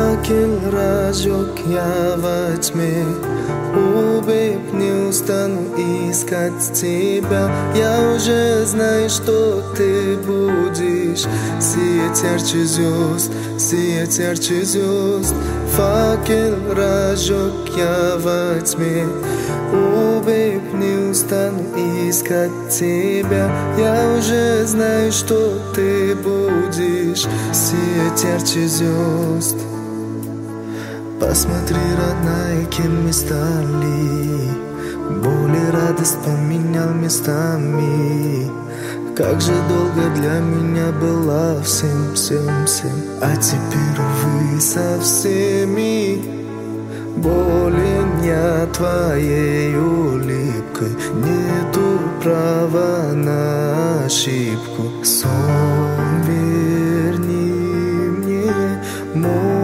Факел разжег я во тьме, убив, не устану искать тебя. Я уже знаю, что ты будешь сиять ярче звезд, сиять ярче звезд. Факел разжег я во тьме, убив, не устану искать тебя. Я уже знаю, что ты будешь сиять ярче звезд. Посмотри, родная, кем мы стали, боль и радость поменял местами. Как же долго для меня была всем, всем, всем, а теперь, увы, со всеми. Болен я твоей улыбкой, нету права на ошибку. Сон верни мне мой.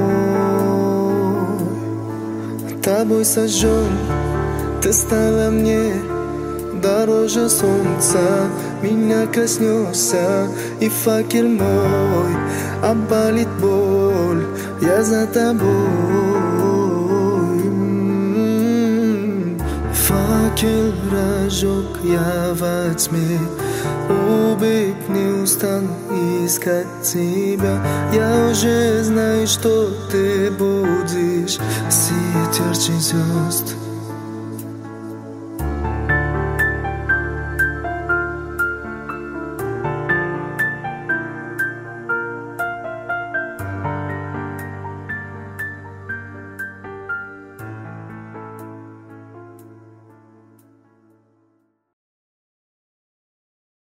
Тобой сожжен, ты стала мне дороже солнца. Меня коснешься, и факел мой обвалит боль. Я за тобой. Факел разжег я во тьме, убив, не устану искать тебя. Я уже знаю, что ты будешь сиять ярче звезд.